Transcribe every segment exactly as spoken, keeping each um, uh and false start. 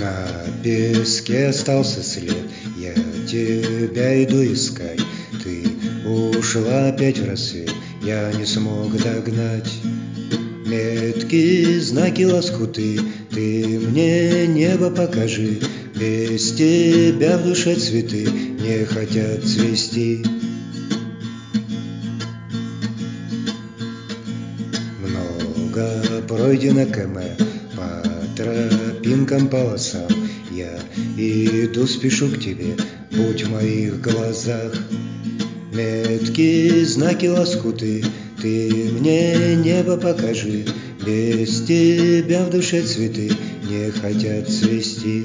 На песке остался след, я тебя иду искать. Ты ушла опять в рассвет, я не смог догнать. Метки, знаки, лоскуты, ты мне небо покажи. Без тебя в душе цветы не хотят цвести. Много пройдено км по тропинкам, полосам. Я иду, спешу к тебе, будь в моих глазах. Метки, знаки, лоскуты, ты мне небо покажи. Без тебя в душе цветы не хотят цвести.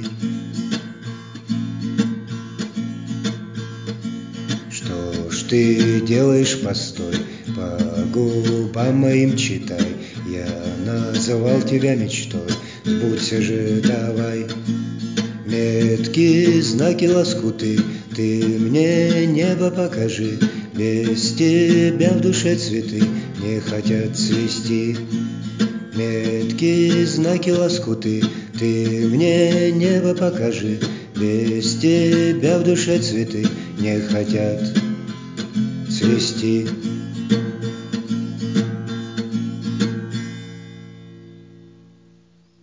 Что ж ты делаешь, постой, по губам моим читай. Я называл тебя мечтой, сбудься же давай. Метки, знаки, лоскуты, ты мне небо покажи. Без тебя в душе цветы не хотят цвести. Метки, знаки, лоскуты, ты мне небо покажи. Без тебя в душе цветы не хотят цвести.